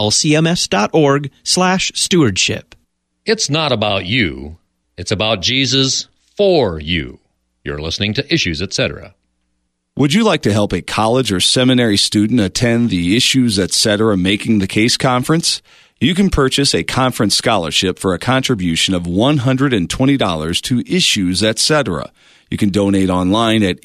[SPEAKER 13] lcms.org/stewardship.
[SPEAKER 1] It's not about you. It's about Jesus for you. You're listening to Issues, Etc.
[SPEAKER 14] Would you like to help a college or seminary student attend the Issues, Etc. Making the Case conference? You can purchase a conference scholarship for a contribution of $120 to Issues, Etc. You can donate online at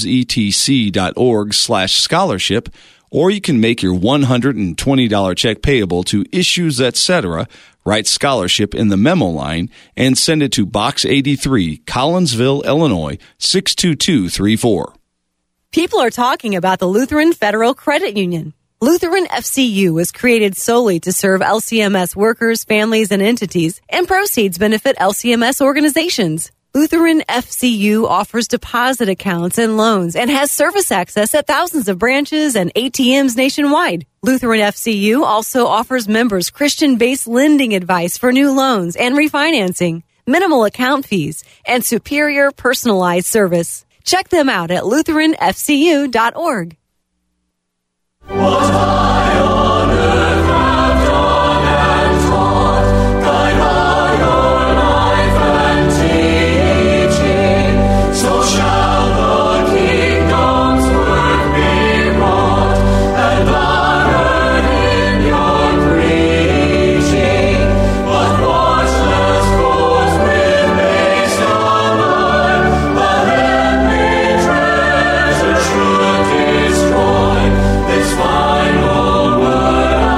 [SPEAKER 14] issuesetc.org/scholarship, or you can make your $120 check payable to Issues, Etc., write scholarship in the memo line, and send it to Box 83, Collinsville, Illinois, 62234.
[SPEAKER 15] People are talking about the Lutheran Federal Credit Union. Lutheran FCU was created solely to serve LCMS workers, families, and entities, and proceeds benefit LCMS organizations. Lutheran FCU offers deposit accounts and loans and has service access at thousands of branches and ATMs nationwide. Lutheran FCU also offers members Christian-based lending advice for new loans and refinancing, minimal account fees, and superior personalized service. Check them out at lutheranfcu.org.
[SPEAKER 2] What I on earth have done and taught, guide by your life and teaching, so shall the kingdom's work be wrought, and honored in your preaching. But watchless foes with base alarm, the heavenly treasure should destroy. This final word I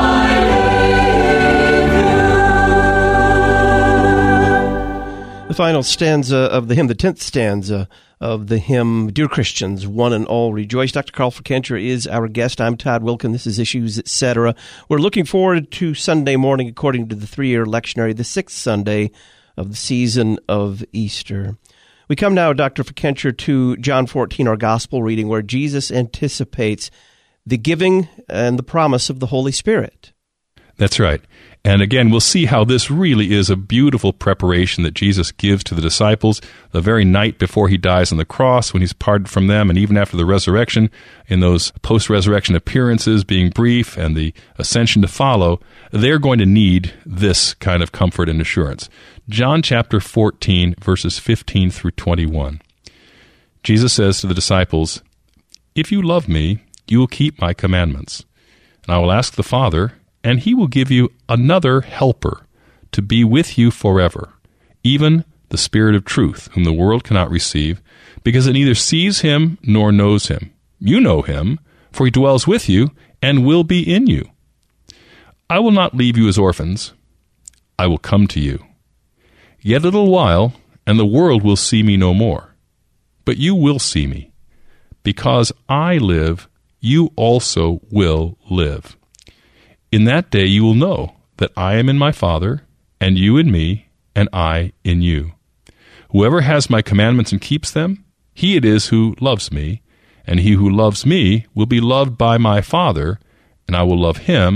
[SPEAKER 2] leave you.
[SPEAKER 3] The final stanza of the hymn, the 10th stanza of the hymn, Dear Christians, One and All Rejoice. Dr. Carl Ferkencher is our guest. I'm Todd Wilkin. This is Issues, Etc. We're looking forward to Sunday morning, according to the 3-year lectionary, the 6th Sunday of the season of Easter. We come now, Dr. Ferkencher, to John 14, our gospel reading, where Jesus anticipates the giving and the promise of the Holy Spirit.
[SPEAKER 4] That's right. And again, we'll see how this really is a beautiful preparation that Jesus gives to the disciples the very night before he dies on the cross, when he's parted from them, and even after the resurrection, in those post-resurrection appearances being brief and the ascension to follow. They're going to need this kind of comfort and assurance. John chapter 14, verses 15 through 21. Jesus says to the disciples, "If you love me, you will keep my commandments. And I will ask the Father, and he will give you another helper to be with you forever, even the Spirit of truth, whom the world cannot receive, because it neither sees him nor knows him. You know him, for he dwells with you and will be in you. I will not leave you as orphans. I will come to you. Yet a little while, and the world will see me no more. But you will see me. Because I live, you also will live. In that day you will know that I am in my Father, and you in me, and I in you. Whoever has my commandments and keeps them, he it is who loves me, and he who loves me will be loved by my Father, and I will love him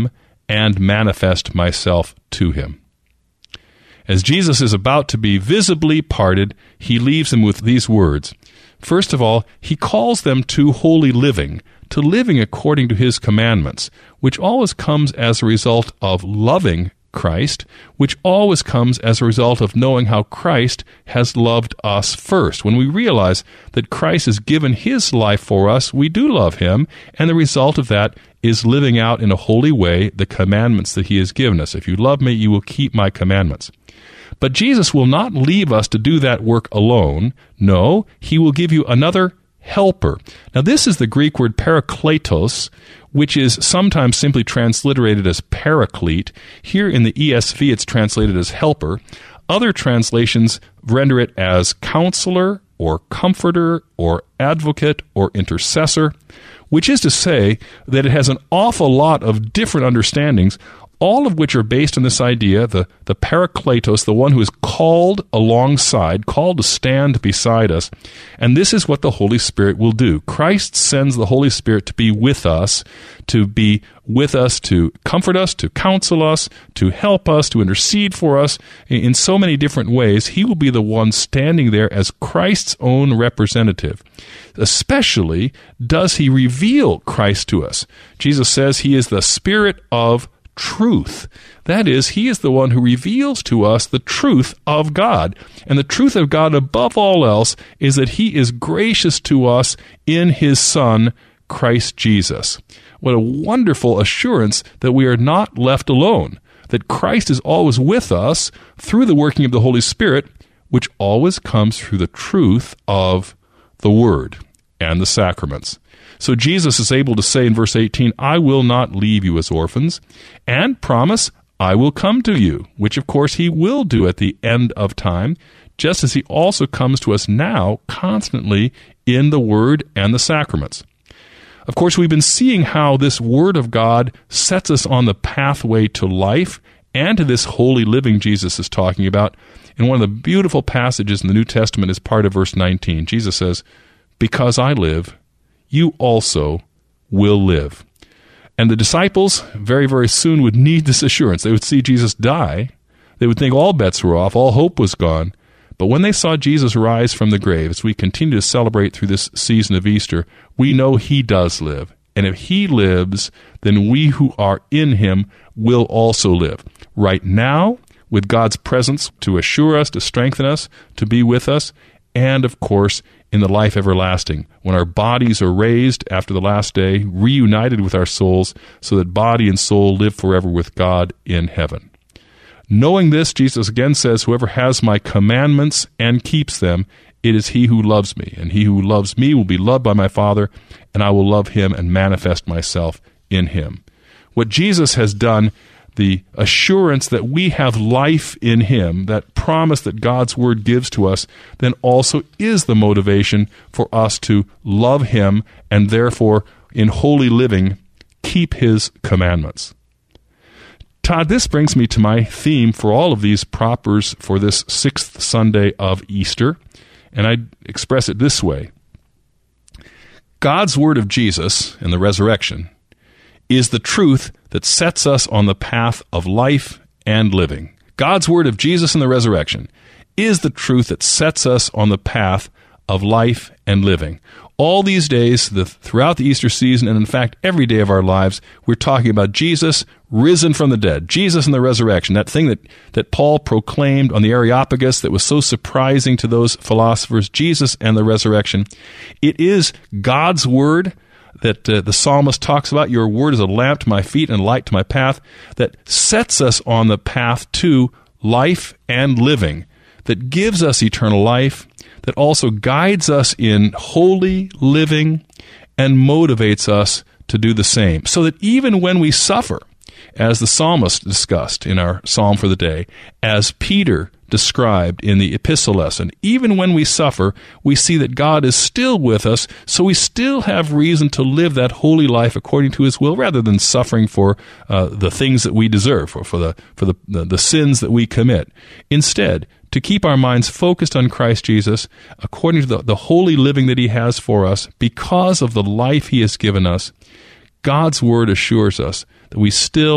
[SPEAKER 4] and manifest myself to him. As Jesus is about to be visibly parted, he leaves them with these words. First of all, he calls them to holy living, to living according to his commandments, which always comes as a result of loving Christ, which always comes as a result of knowing how Christ has loved us first. When we realize that Christ has given his life for us, we do love him, and the result of that is living out in a holy way the commandments that he has given us. If you love me, you will keep my commandments. But Jesus will not leave us to do that work alone. No, he will give you another helper. Now, this is the Greek word parakletos, which is sometimes simply transliterated as paraclete. Here in the ESV, it's translated as helper. Other translations render it as counselor or comforter or advocate or intercessor, which is to say that it has an awful lot of different understandings, all of which are based on this idea, the parakletos, the one who is called alongside, called to stand beside us. And this is what the Holy Spirit will do. Christ sends the Holy Spirit to be with us, to comfort us, to counsel us, to help us, to intercede for us in so many different ways. He will be the one standing there as Christ's own representative. Especially does he reveal Christ to us. Jesus says he is the Spirit of truth. That is, he is the one who reveals to us the truth of God. And the truth of God above all else is that he is gracious to us in his Son, Christ Jesus. What a wonderful assurance that we are not left alone, that Christ is always with us through the working of the Holy Spirit, which always comes through the truth of the Word and the sacraments. So Jesus is able to say in verse 18, I will not leave you as orphans, and promise, I will come to you, which of course he will do at the end of time, just as he also comes to us now constantly in the Word and the sacraments. Of course, we've been seeing how this Word of God sets us on the pathway to life and to this holy living Jesus is talking about. And one of the beautiful passages in the New Testament is part of verse 19. Jesus says, because I live, you also will live. And the disciples very, very soon would need this assurance. They would see Jesus die. They would think all bets were off, all hope was gone. But when they saw Jesus rise from the grave, as we continue to celebrate through this season of Easter, we know he does live. And if he lives, then we who are in him will also live. Right now, with God's presence to assure us, to strengthen us, to be with us, and of course, in the life everlasting, when our bodies are raised after the last day, reunited with our souls, so that body and soul live forever with God in heaven. Knowing this, Jesus again says, whoever has my commandments and keeps them, it is he who loves me. And he who loves me will be loved by my Father, and I will love him and manifest myself in him. What Jesus has done, the assurance that we have life in him, that promise that God's word gives to us, then also is the motivation for us to love him and therefore, in holy living, keep his commandments. Todd, this brings me to my theme for all of these propers for this 6th Sunday of Easter, and I express it this way. God's word of Jesus and the resurrection is the truth that sets us on the path of life and living. God's word of Jesus and the resurrection is the truth that sets us on the path of life and living. All these days, throughout the Easter season, and in fact every day of our lives, we're talking about Jesus risen from the dead, Jesus and the resurrection, that thing that Paul proclaimed on the Areopagus that was so surprising to those philosophers, Jesus and the resurrection. It is God's word that the psalmist talks about, your word is a lamp to my feet and a light to my path, that sets us on the path to life and living, that gives us eternal life, that also guides us in holy living and motivates us to do the same. So that even when we suffer, as the psalmist discussed in our psalm for the day, as Peter described in the epistle lesson, even when we suffer, we see that God is still with us, so we still have reason to live that holy life according to his will, rather than suffering for the things that we deserve, or for the sins that we commit. Instead, to keep our minds focused on Christ Jesus, according to the holy living that he has for us, because of the life he has given us, God's word assures us that we still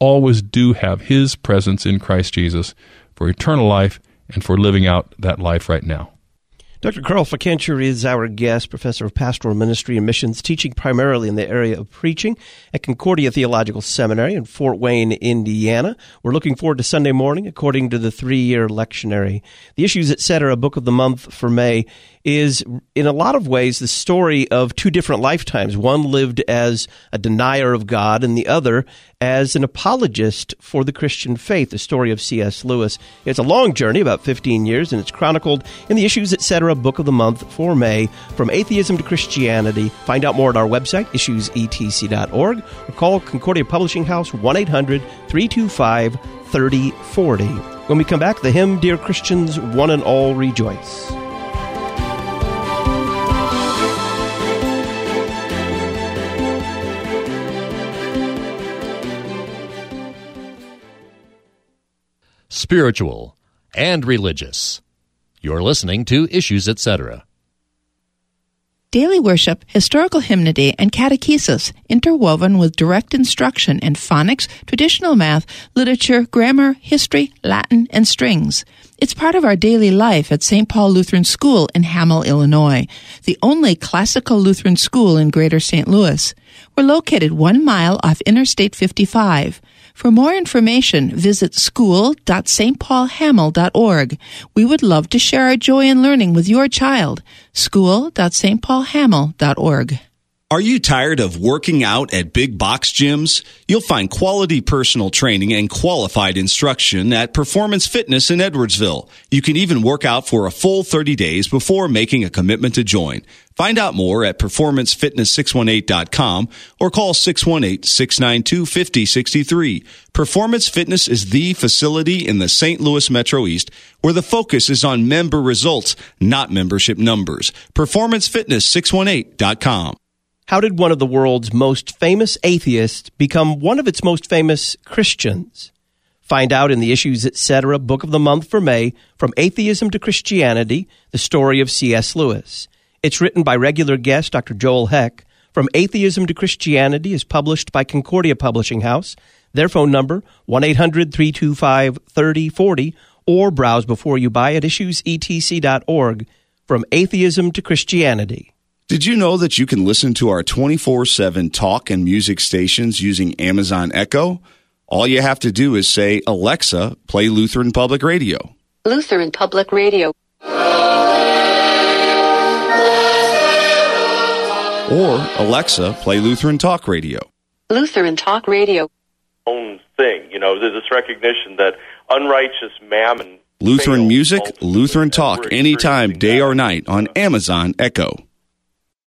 [SPEAKER 4] always do have His presence in Christ Jesus for eternal life and for living out that life right now.
[SPEAKER 3] Dr. Carl Fickenscher is our guest, professor of pastoral ministry and missions, teaching primarily in the area of preaching at Concordia Theological Seminary in Fort Wayne, Indiana. We're looking forward to Sunday morning, according to the 3-year lectionary. The Issues, Etc. Book of the Month for May is, in a lot of ways, the story of two different lifetimes. One lived as a denier of God, and the other as an apologist for the Christian faith, the story of C.S. Lewis. It's a long journey, about 15 years, and it's chronicled in the Issues, Etc. Book of the Month for May, From Atheism to Christianity. Find out more at our website, issuesetc.org, or call Concordia Publishing House, 1-800-325-3040. When we come back, the hymn, Dear Christians, One and All Rejoice.
[SPEAKER 1] Spiritual and religious. You're listening to Issues, Etc.
[SPEAKER 16] Daily worship, historical hymnody, and catechesis interwoven with direct instruction in phonics, traditional math, literature, grammar, history, Latin, and strings. It's part of our daily life at St. Paul Lutheran School in Hamel, Illinois, the only classical Lutheran school in Greater St. Louis. We're located 1 mile off Interstate 55. For more information, visit school.stpaulhamel.org. We would love to share our joy in learning with your child. school.stpaulhamel.org.
[SPEAKER 14] Are you tired of working out at big box gyms? You'll find quality personal training and qualified instruction at Performance Fitness in Edwardsville. You can even work out for a full 30 days before making a commitment to join. Find out more at performancefitness618.com or call 618-692-5063. Performance Fitness is the facility in the St. Louis Metro East where the focus is on member results, not membership numbers. Performancefitness618.com.
[SPEAKER 3] How did one of the world's most famous atheists become one of its most famous Christians? Find out in the Issues, Etc. Book of the Month for May, From Atheism to Christianity, the story of C.S. Lewis. It's written by regular guest Dr. Joel Heck. From Atheism to Christianity is published by Concordia Publishing House. Their phone number, 1-800-325-3040, or browse before you buy at issuesetc.org. From Atheism to Christianity.
[SPEAKER 14] Did you know that you can listen to our 24/7 talk and music stations using Amazon Echo? All you have to do is say, Alexa, play Lutheran Public Radio.
[SPEAKER 17] Lutheran Public Radio.
[SPEAKER 14] Or, Alexa, play Lutheran Talk Radio.
[SPEAKER 17] Lutheran Talk Radio.
[SPEAKER 18] Own thing. You know, there's this recognition that unrighteous mammon.
[SPEAKER 14] Lutheran music, Lutheran talk, anytime, day or night on Amazon Echo.